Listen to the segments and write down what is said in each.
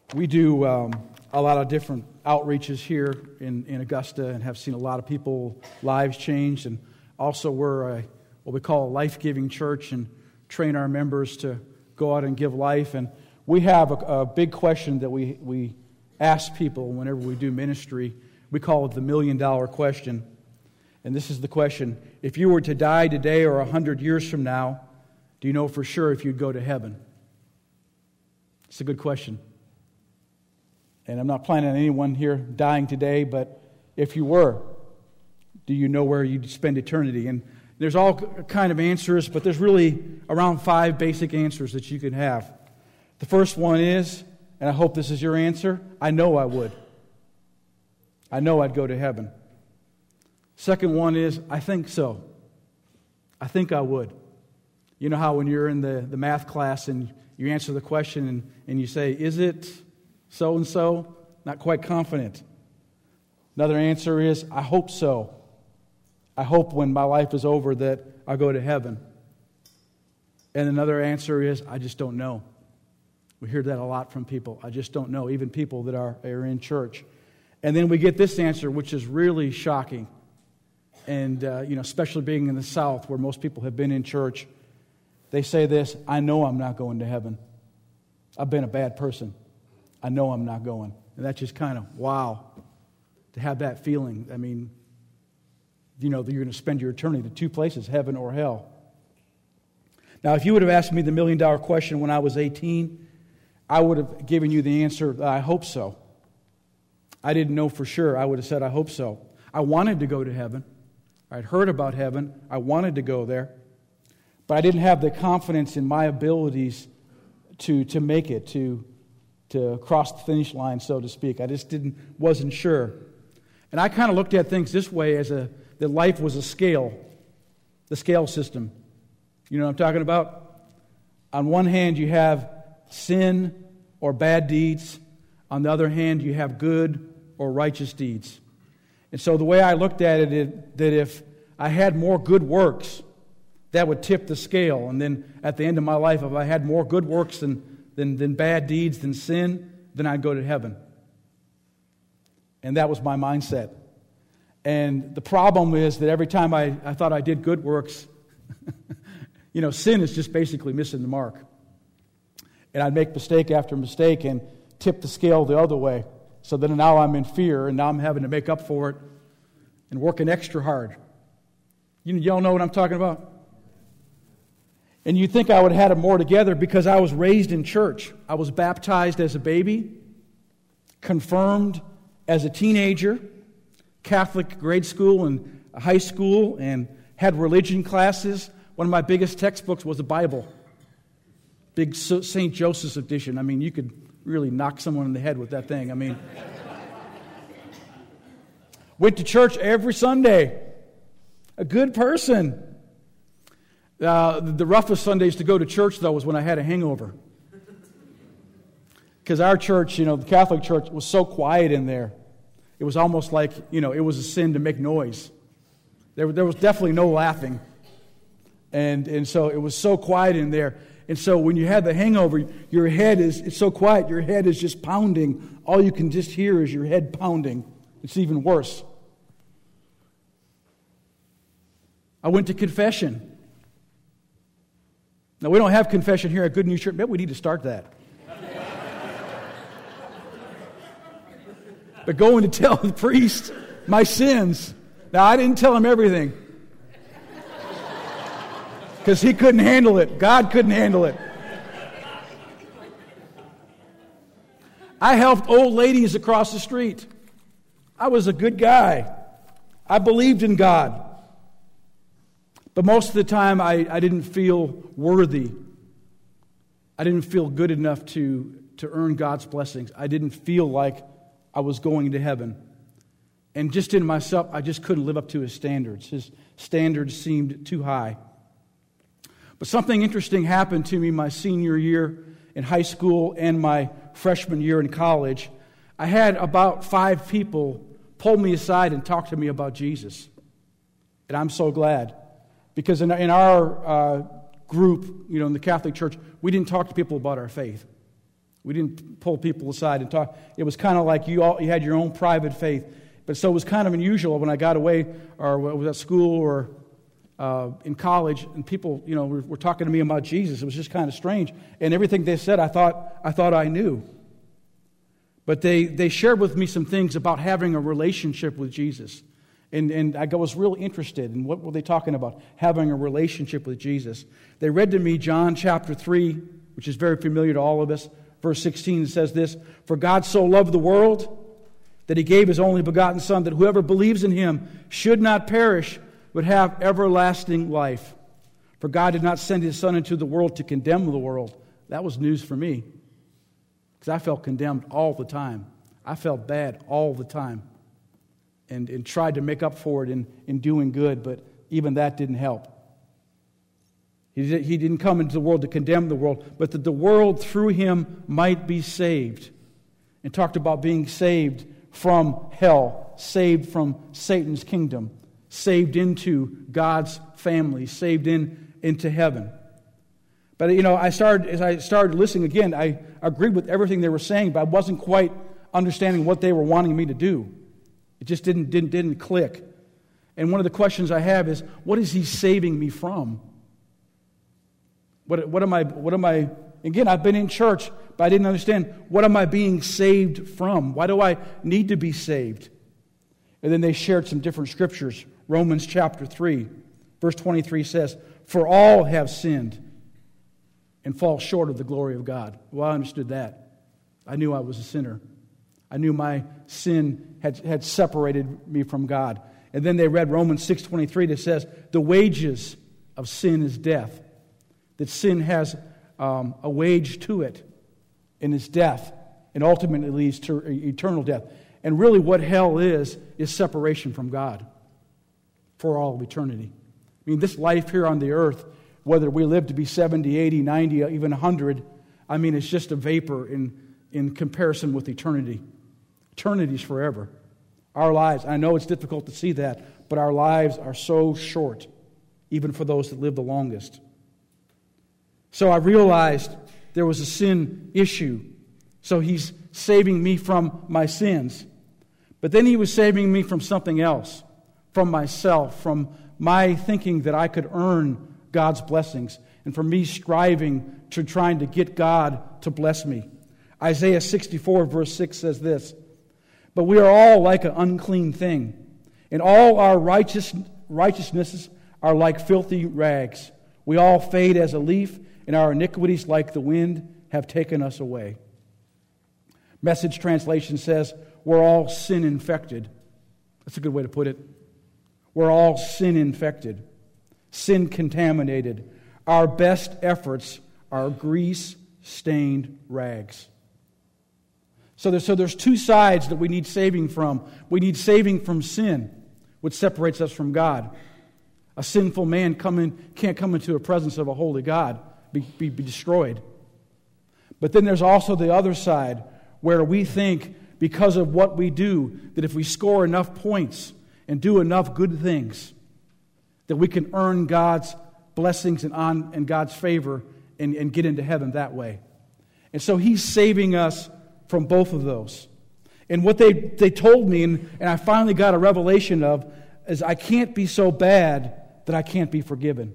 We do a lot of different outreaches here in Augusta and have seen a lot of people, lives changed. And also we're what we call a life-giving church and train our members to go out and give life. And we have a big question that we ask people whenever we do ministry. We call it the $1 million question. And this is the question: if you were to die today or 100 years from now, do you know for sure if you'd go to heaven? It's a good question. And I'm not planning on anyone here dying today, but if you were, do you know where you'd spend eternity? And there's all kind of answers, but there's really around 5 basic answers that you can have. The first one is, and I hope this is your answer, I know I would. I know I'd go to heaven. Second one is, I think so. I think I would. You know how when you're in the math class and you answer the question and you say, is it so-and-so? Not quite confident. Another answer is, I hope so. I hope when my life is over that I'll go to heaven. And another answer is, I just don't know. We hear that a lot from people. I just don't know, even people that are in church. And then we get this answer, which is really shocking. And, especially being in the South where most people have been in church, they say this: I know I'm not going to heaven. I've been a bad person. I know I'm not going. And that's just kind of, wow, to have that feeling. I mean, that you're going to spend your eternity in 2 places, heaven or hell. Now, if you would have asked me the $1 million question when I was 18, I would have given you the answer, I hope so. I didn't know for sure. I would have said, I hope so. I wanted to go to heaven. I'd heard about heaven. I wanted to go there. But I didn't have the confidence in my abilities to make it, to cross the finish line, so to speak. I just wasn't sure. And I kind of looked at things this way, that life was a scale, the scale system. You know what I'm talking about? On one hand, you have sin or bad deeds. On the other hand, you have good or righteous deeds. And so the way I looked at it is that if I had more good works, that would tip the scale. And then at the end of my life, if I had more good works than bad deeds, than sin, then I'd go to heaven. And that was my mindset. And the problem is that every time I thought I did good works, sin is just basically missing the mark. And I'd make mistake after mistake and tip the scale the other way. So then now I'm in fear, and now I'm having to make up for it and working extra hard. Y'all know what I'm talking about? And you'd think I would have had it more together because I was raised in church. I was baptized as a baby, confirmed as a teenager, Catholic grade school and high school, and had religion classes. One of my biggest textbooks was the Bible. Big St. Joseph's edition. I mean, you could really knock someone in the head with that thing. I mean, went to church every Sunday. A good person. The roughest Sundays to go to church, though, was when I had a hangover. Because our church, the Catholic church, was so quiet in there. It was almost like, it was a sin to make noise. There was definitely no laughing. And so it was so quiet in there. And so when you had the hangover, your head it's so quiet, your head is just pounding. All you can just hear is your head pounding. It's even worse. I went to confession. Now, we don't have confession here at Good News Church. Maybe we need to start that. But going to tell the priest my sins. Now, I didn't tell him everything. Because he couldn't handle it. God couldn't handle it. I helped old ladies across the street. I was a good guy. I believed in God. But most of the time, I didn't feel worthy. I didn't feel good enough to earn God's blessings. I didn't feel like I was going to heaven. And just in myself, I just couldn't live up to His standards. His standards seemed too high. But something interesting happened to me my senior year in high school and my freshman year in college. I had about 5 people pull me aside and talk to me about Jesus. And I'm so glad. Because in our group, in the Catholic Church, we didn't talk to people about our faith. We didn't pull people aside and talk. It was kind of like you had your own private faith. But so it was kind of unusual when I got away or was at school or in college, and people, were talking to me about Jesus. It was just kind of strange. And everything they said, I thought I knew. But they shared with me some things about having a relationship with Jesus. And I was real interested in what were they talking about, having a relationship with Jesus. They read to me John chapter 3, which is very familiar to all of us. Verse 16 says this, "For God so loved the world that He gave His only begotten Son, that whoever believes in Him should not perish, but have everlasting life. For God did not send His Son into the world to condemn the world." That was news for me, because I felt condemned all the time. I felt bad all the time, and tried to make up for it in doing good, but even that didn't help. He didn't come into the world to condemn the world, but that the world through Him might be saved. And talked about being saved from hell, saved from Satan's kingdom, saved into God's family, saved into heaven. But as I started listening again, I agreed with everything they were saying, but I wasn't quite understanding what they were wanting me to do. It just didn't click. And one of the questions I have is, what is He saving me from? What am I? Again, I've been in church, but I didn't understand, what am I being saved from? Why do I need to be saved? And then they shared some different scriptures. Romans chapter 3, verse 23 says, "For all have sinned and fall short of the glory of God." Well, I understood that. I knew I was a sinner. I knew my sin had separated me from God. And then they read Romans 6:23 that says, "The wages of sin is death." That sin has a wage to it, and it's death, and ultimately leads to eternal death. And really what hell is separation from God for all of eternity. I mean, this life here on the earth, whether we live to be 70, 80, 90, even 100, it's just a vapor in comparison with eternity. Eternity's forever. Our lives, I know it's difficult to see that, but our lives are so short, even for those that live the longest. So I realized there was a sin issue. So He's saving me from my sins. But then He was saving me from something else, from myself, from my thinking that I could earn God's blessings, and from me striving to trying to get God to bless me. Isaiah 64 verse 6 says this, "But we are all like an unclean thing, and all our righteousnesses are like filthy rags. We all fade as a leaf, and our iniquities, like the wind, have taken us away." Message translation says, "We're all sin infected." That's a good way to put it. We're all sin infected, sin contaminated. Our best efforts are grease-stained rags. So there's two sides that we need saving from. We need saving from sin, which separates us from God. A sinful man can't come into the presence of a holy God, be destroyed. But then there's also the other side, where we think, because of what we do, that if we score enough points and do enough good things, that we can earn God's blessings and God's favor and get into heaven that way. And so He's saving us from both of those. And what they told me, and I finally got a revelation of, is I can't be so bad that I can't be forgiven.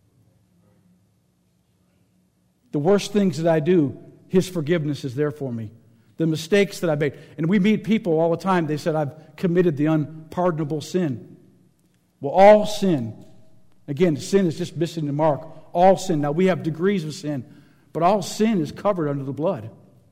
The worst things that I do, His forgiveness is there for me. The mistakes that I made. And we meet people all the time, they said, "I've committed the unpardonable sin." Well, all sin, again, sin is just missing the mark. All sin. Now, we have degrees of sin, but all sin is covered under the blood.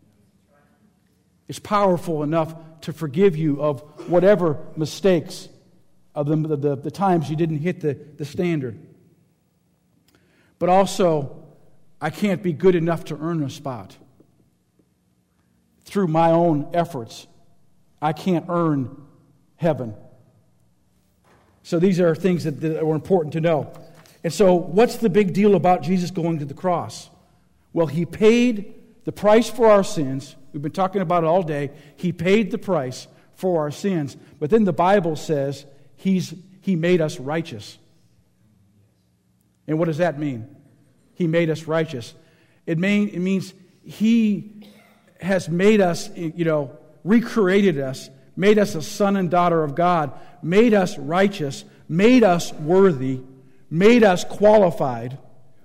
It's powerful enough to forgive you of whatever mistakes, of the times you didn't hit the standard. But also, I can't be good enough to earn a spot. Through my own efforts, I can't earn heaven. So these are things that are important to know. And so what's the big deal about Jesus going to the cross? Well, He paid the price for our sins. We've been talking about it all day. He paid the price for our sins. But then the Bible says He made us righteous. And what does that mean? He made us righteous. It means He has made us, recreated us, made us a son and daughter of God, made us righteous, made us worthy, made us qualified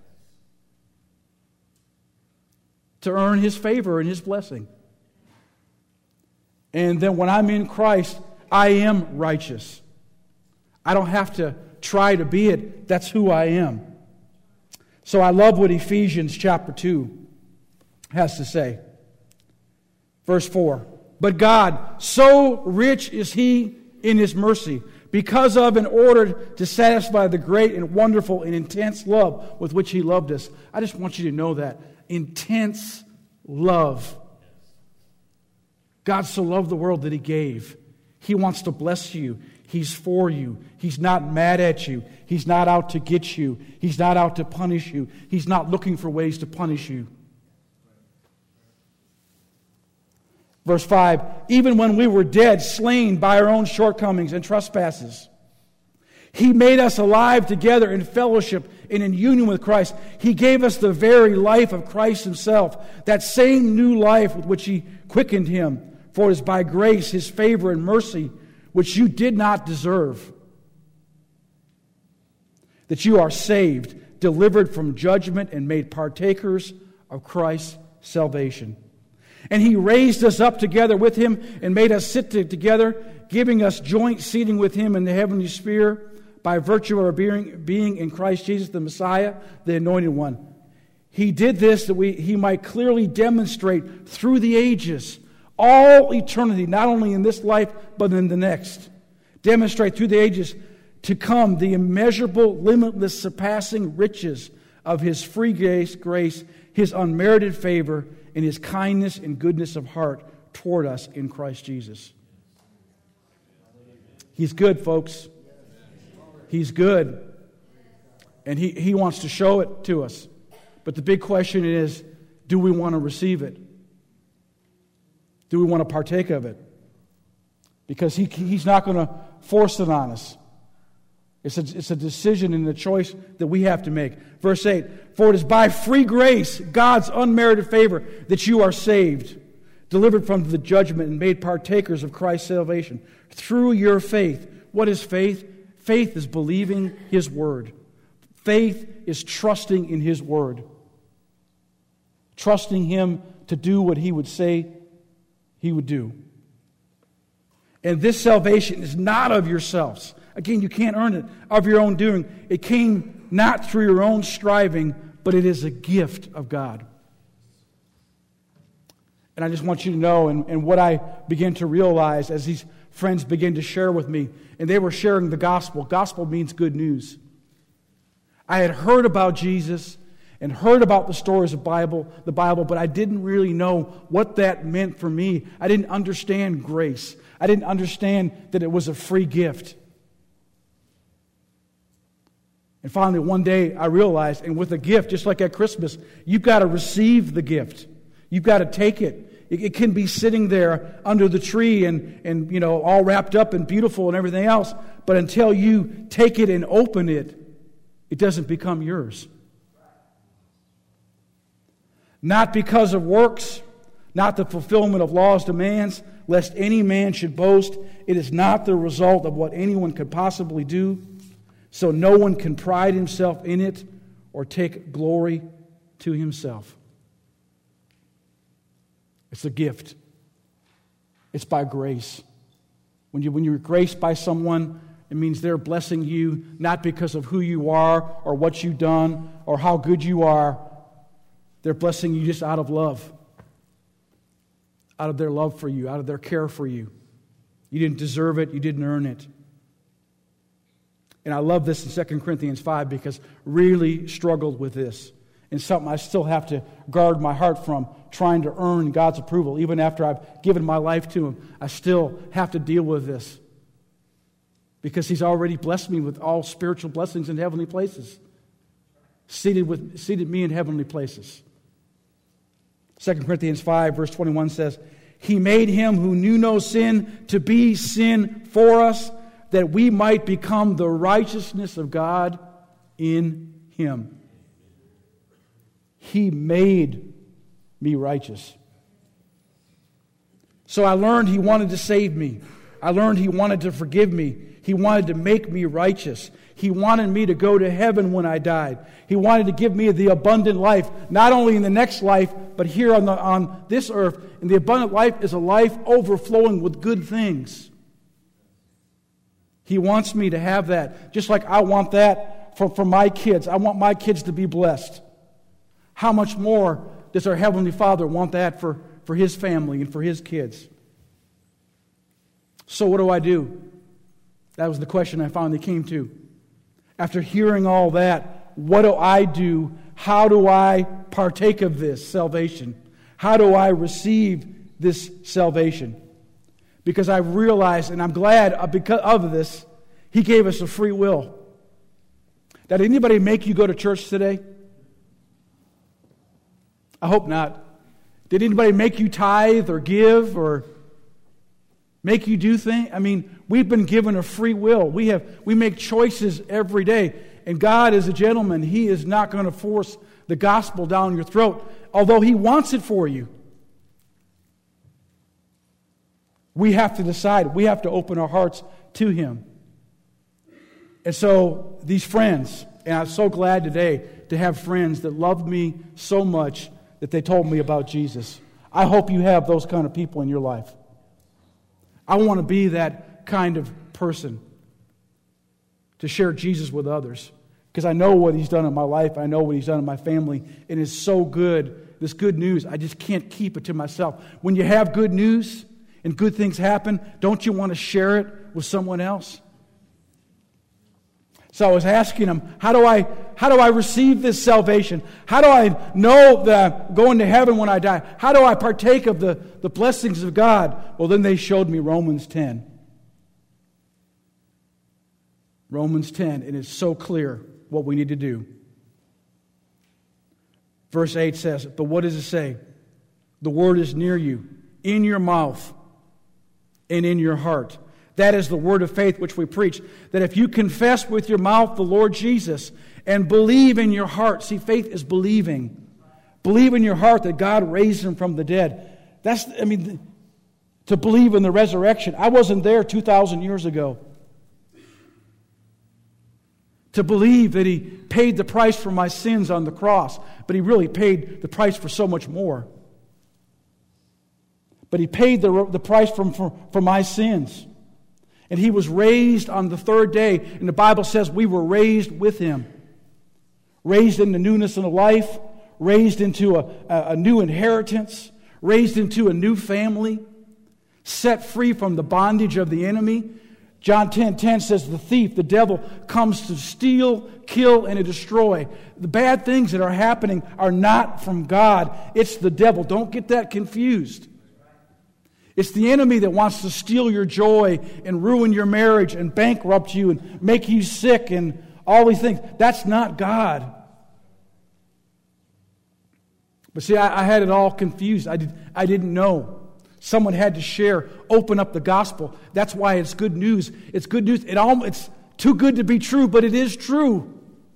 to earn His favor and His blessing. And then when I'm in Christ, I am righteous. I don't have to try to be it. That's who I am. So I love what Ephesians chapter 2 has to say. Verse 4. But God, so rich is He in His mercy, because of, in order to satisfy the great and wonderful and intense love with which He loved us. I just want you to know that. Intense love. God so loved the world that He gave. He wants to bless you. He's for you. He's not mad at you. He's not out to get you. He's not out to punish you. He's not looking for ways to punish you. Verse 5, even when we were dead, slain by our own shortcomings and trespasses, He made us alive together in fellowship and in union with Christ. He gave us the very life of Christ Himself, that same new life with which He quickened Him. For it is by grace, His favor and mercy, which you did not deserve, that you are saved, delivered from judgment, and made partakers of Christ's salvation. And He raised us up together with Him and made us sit together, giving us joint seating with Him in the heavenly sphere by virtue of our being in Christ Jesus, the Messiah, the Anointed One. He did this that He might clearly demonstrate through the ages, all eternity, not only in this life, but in the next. Demonstrate through the ages to come the immeasurable, limitless, surpassing riches of His free grace, His unmerited favor, and His kindness and goodness of heart toward us in Christ Jesus. He's good, folks. He's good. And He wants to show it to us. But the big question is, do we want to receive it? Do we want to partake of it? Because He's not going to force it on us. It's a decision and a choice that we have to make. Verse 8, for it is by free grace, God's unmerited favor, that you are saved, delivered from the judgment and made partakers of Christ's salvation through your faith. What is faith? Faith is believing His Word. Faith is trusting in His Word. Trusting Him to do what He would say He would do. And this salvation is not of yourselves. Again, you can't earn it of your own doing. It came not through your own striving, but it is a gift of God. And I just want you to know, and what I began to realize as these friends began to share with me, and they were sharing the gospel. Gospel means good news. I had heard about Jesus and heard about the stories of the Bible, but I didn't really know what that meant for me. I didn't understand grace. I didn't understand that it was a free gift. And finally, one day I realized, and with a gift, just like at Christmas, you've got to receive the gift. You've got to take it. It can be sitting there under the tree and all wrapped up and beautiful and everything else, but until you take it and open it, it doesn't become yours. Not because of works, not the fulfillment of law's demands, lest any man should boast. It is not the result of what anyone could possibly do, so no one can pride himself in it or take glory to himself. It's a gift. It's by grace. When you're graced by someone, it means they're blessing you not because of who you are or what you've done or how good you are. They're blessing you just out of love. Out of their love for you, out of their care for you. You didn't deserve it. You didn't earn it. And I love this in 2 Corinthians 5 because really struggled with this. And something I still have to guard my heart from, trying to earn God's approval. Even after I've given my life to Him, I still have to deal with this. Because He's already blessed me with all spiritual blessings in heavenly places. Seated me in heavenly places. 2 Corinthians 5 verse 21 says, He made Him who knew no sin to be sin for us, that we might become the righteousness of God in Him. He made me righteous. So I learned He wanted to save me. I learned He wanted to forgive me. He wanted to make me righteous. He wanted me to go to heaven when I died. He wanted to give me the abundant life, not only in the next life, but here on this earth. And the abundant life is a life overflowing with good things. He wants me to have that, just like I want that for my kids. I want my kids to be blessed. How much more does our Heavenly Father want that for His family and for His kids? So what do I do? That was the question I finally came to. After hearing all that, what do I do? How do I partake of this salvation? How do I receive this salvation? Because I realized, and I'm glad because of this, He gave us a free will. Did anybody make you go to church today? I hope not. Did anybody make you tithe or give or make you do things? I mean, we've been given a free will. We make choices every day. And God is a gentleman. He is not going to force the gospel down your throat, although He wants it for you. We have to decide. We have to open our hearts to Him. And so these friends, and I'm so glad today to have friends that loved me so much that they told me about Jesus. I hope you have those kind of people in your life. I want to be that kind of person to share Jesus with others, because I know what He's done in my life. I know what He's done in my family. It is so good. This good news, I just can't keep it to myself. When you have good news and good things happen, don't you want to share it with someone else? So I was asking him, how do I receive this salvation? How do I know that I'm going to heaven when I die? How do I partake of the blessings of God? Well, then they showed me Romans 10. Romans 10, and it's so clear what we need to do. Verse 8 says, but what does it say? The word is near you, in your mouth and in your heart. That is the word of faith which we preach. That if you confess with your mouth the Lord Jesus and believe in your heart. See, faith is believing. Believe in your heart that God raised Him from the dead. To believe in the resurrection. I wasn't there 2,000 years ago. To believe that He paid the price for my sins on the cross. But He really paid the price for so much more. But He paid the price for my sins. And He was raised on the third day. And the Bible says we were raised with Him. Raised into newness of life. Raised into a new inheritance. Raised into a new family. Set free from the bondage of the enemy. John 10:10 says the thief, the devil, comes to steal, kill, and to destroy. The bad things that are happening are not from God. It's the devil. Don't get that confused. It's the enemy that wants to steal your joy and ruin your marriage and bankrupt you and make you sick and all these things. That's not God. But see, I had it all confused. I didn't know. Someone had to share, open up the gospel. That's why it's good news. It's good news. It's too good to be true, but it is true.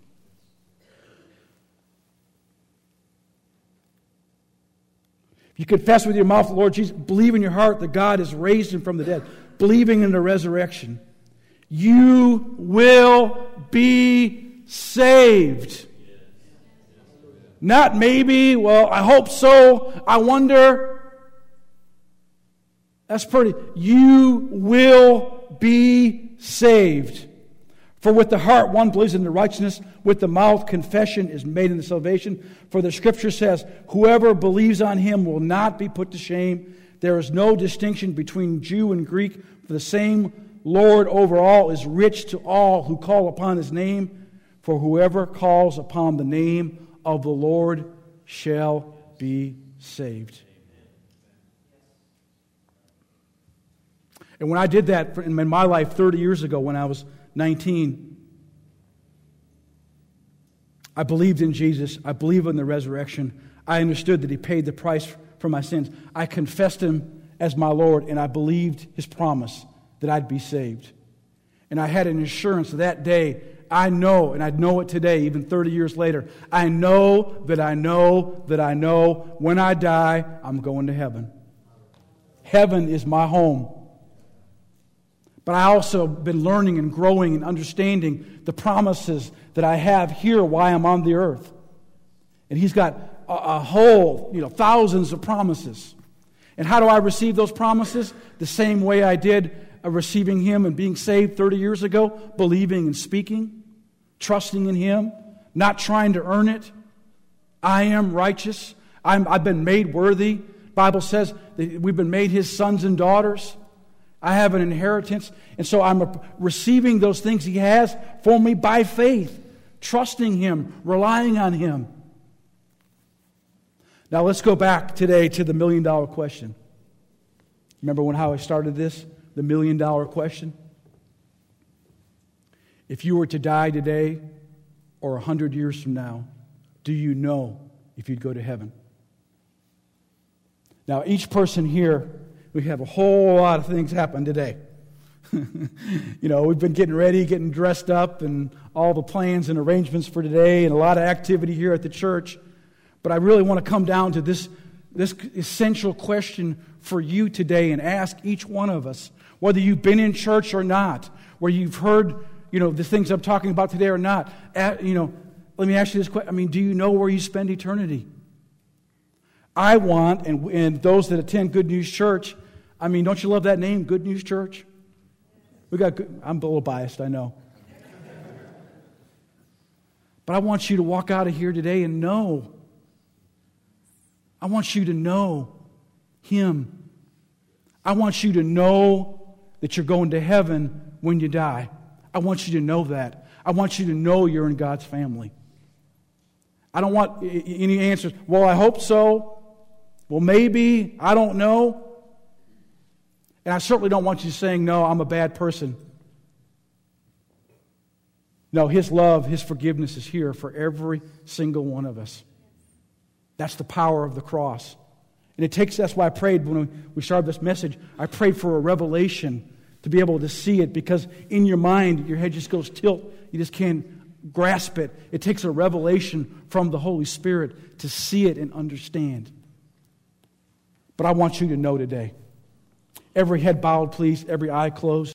You confess with your mouth the Lord Jesus, believe in your heart that God has raised Him from the dead, believing in the resurrection, you will be saved. Not maybe, well, I hope so, I wonder. That's pretty. You will be saved. For with the heart one believes in the righteousness, with the mouth confession is made in the salvation. For the Scripture says, whoever believes on Him will not be put to shame. There is no distinction between Jew and Greek, for the same Lord over all is rich to all who call upon His name. For whoever calls upon the name of the Lord shall be saved. And when I did that in my life 30 years ago when I was 19, I believed in Jesus. I believed in the resurrection. I understood that He paid the price for my sins. I confessed Him as my Lord, and I believed His promise that I'd be saved. And I had an assurance that day, I know, and I know it today, even 30 years later, I know that I know that I know when I die, I'm going to heaven. Heaven is my home. But I also have been learning and growing and understanding the promises that I have here while I'm on the earth. And He's got a whole, thousands of promises. And how do I receive those promises? The same way I did receiving Him and being saved 30 years ago, believing and speaking, trusting in Him, not trying to earn it. I am righteous. I've been made worthy. The Bible says that we've been made His sons and daughters. I have an inheritance. And so I'm receiving those things He has for me by faith, trusting Him, relying on Him. Now let's go back today to the $1 million question. Remember how I started this? The $1 million question? If you were to die today or 100 years from now, do you know if you'd go to heaven? Now each person here, we have a whole lot of things happen today. We've been getting ready, getting dressed up, and all the plans and arrangements for today, and a lot of activity here at the church. But I really want to come down to this essential question for you today and ask each one of us, whether you've been in church or not, where you've heard, the things I'm talking about today or not. Let me ask you this question. Do you know where you spend eternity? I want, and those that attend Good News Church, don't you love that name, Good News Church? I'm a little biased, I know. But I want you to walk out of here today and know. I want you to know Him. I want you to know that you're going to heaven when you die. I want you to know that. I want you to know you're in God's family. I don't want any answers. Well, I hope so. Well, maybe. I don't know. And I certainly don't want you saying, no, I'm a bad person. No, His love, His forgiveness is here for every single one of us. That's the power of the cross. And that's why I prayed when we started this message. I prayed for a revelation to be able to see it, because in your mind, your head just goes tilt. You just can't grasp it. It takes a revelation from the Holy Spirit to see it and understand. But I want you to know today. Every head bowed, please. Every eye closed.